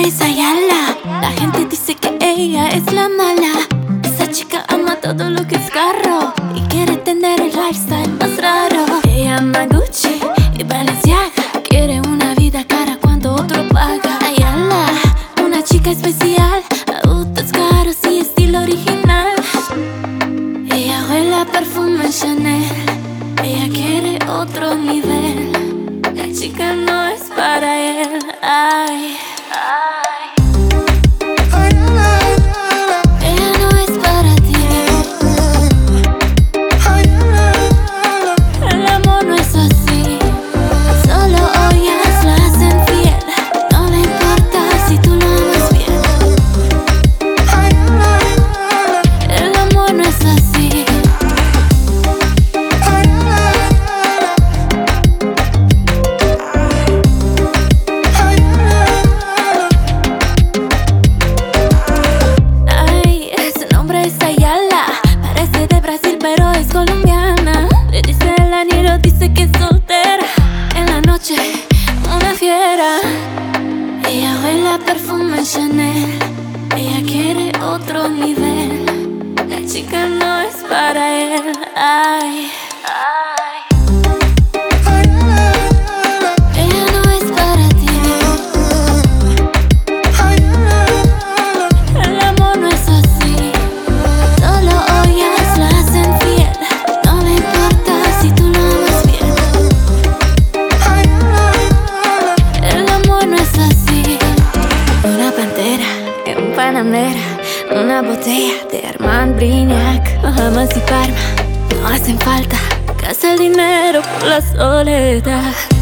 es Ayala. La gente dice que ella es la mala. Esa chica ama todo lo que es carro y quiere tener el lifestyle más raro. Ella ama Gucci y Balenciaga, quiere una vida cara cuando otro paga. Ayala, una chica especial, autos caros y estilo original. Ella huele a perfume Chanel, ella quiere otro nivel. La chica no es para él, ay, ay. Ella no es para ti. El amor no es así. Solo ollas la hacen fiel. No le importa si tú lo amas bien. El amor no es así. Es Ayala, parece de Brasil pero es colombiana. Le dice el anillo, dice que es soltera. En la noche, una fiera. Ella huele a perfume Chanel, ella quiere otro nivel. La chica no es para él, ay, ay. Ella no es para ti. El amor no es así. Solo ollas la hacen fiel. No le importa si tú lo amas bien. El amor no es así. Una pantera en Panamera, una botella de Armand Brignac, Bahamas y Parma no hacen falta. Gasta el dinero por la soledad.